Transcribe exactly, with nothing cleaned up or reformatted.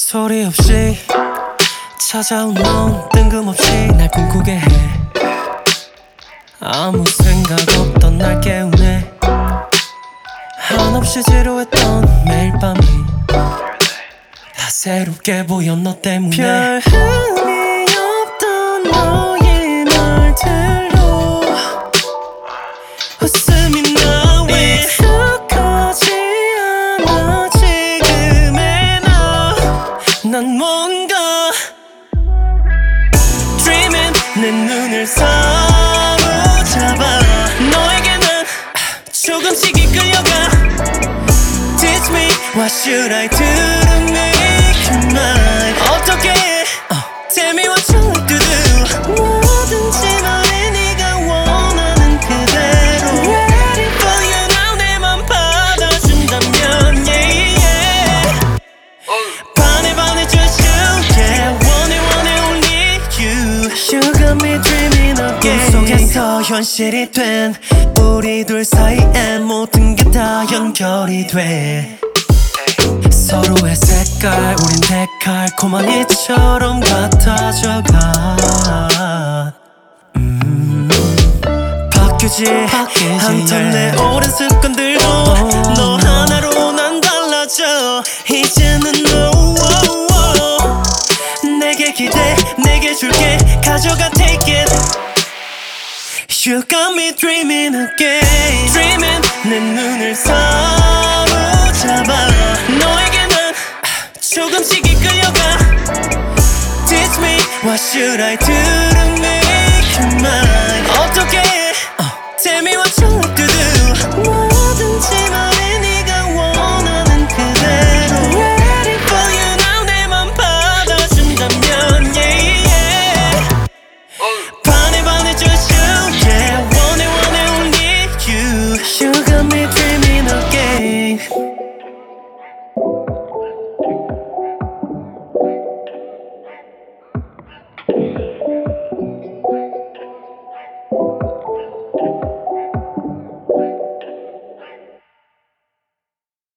소리 없이 찾아온 넌 뜬금없이 날 꿈꾸게 해. 아무 생각 없던 날 깨우네. 한없이 지루했던 매일 밤이 다 새롭게 보여 너 때문에. 별 의미 없던 너의 말들로 웃음이 나 왜 익숙하지 않아 지금의 너. 난 뭔가 Dreaming 내 눈을 사로잡아. 너에게 난 조금씩 이끌려가. Teach me what should I do to make you mine. 어떻게 해? Tell me what you like to do. 뭐든지 말해 네가 원하는 그대로. Ready for you now. 내 맘 받아준다면 yeah, yeah. 반해 반해 just you yeah. 원해 원해 only you. You got me dreaming again. 꿈속에서 현실이 된 우리 둘 사이엔 모든 게 다 연결이 돼. 서로의 색깔 우린 데칼코만 이처럼 같아져가. 음, 바뀌지, 바뀌지 않던 내 오랜 습관들도 oh. 너 하나로 난 달라져. 이제는 no oh, oh. 내게 기대 내게 줄게 가져가 take it. You got me dreaming again. Dreaming 내 눈을 사로잡아. 너에게 난 조금씩 이끌려가. Teach me what should I do to make you mine. 어떻게 해? Tell me what you like.